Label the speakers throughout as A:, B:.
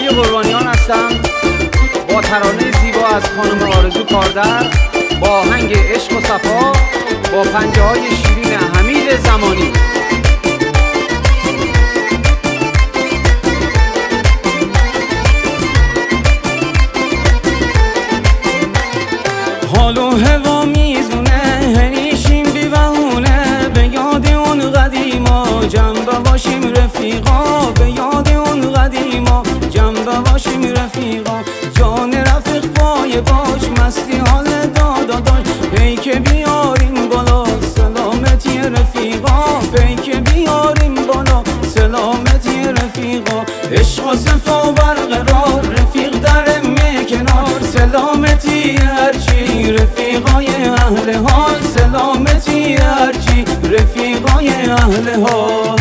A: علی قربانیان هستم با ترانه زیبا از خانم آرزو کاردر با آهنگ عشق و صفا با پنجه های شیرین حمید زمانی.
B: حال و هوا میزونه هریشیم بی بهونه، به یاد اون قدیما جنبه باشیم رفیقا، به یاد اون قدیما جنبه باشیم رفیقا. جان رفیق پای باش مستی حال دادا داشت، پیک بیاریم بالا سلامتی رفیقا، پیک بیاریم بالا سلامتی رفیقا. عشق و صفا برقرار رفیق در کنار، سلامتی هرچی رفیقای اهل حال، سلامتی هرچی رفیقای اهل حال.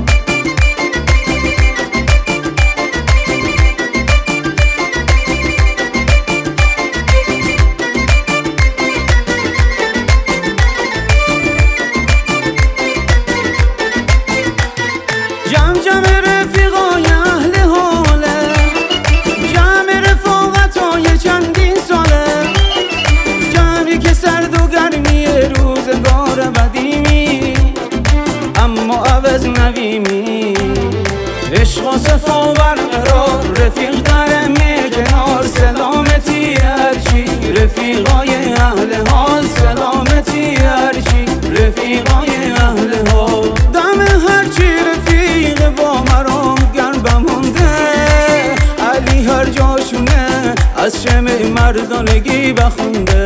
B: جمع جمع رفیقای اهل حاله، جمع رفاقتای چندین ساله، جمعی که سرد و گرمی روزگار قدیمی اما عوض نویمی. عشق و صفا برقرار رفیق در کنار، سلامتی هرچی رفیقای اهل حال، سلامتی هرچی رفیقای اهل حال. دم هرچی رفیق با مرام گرم بمونده، علی هر جاشونه از شمع مردانگی بخونده.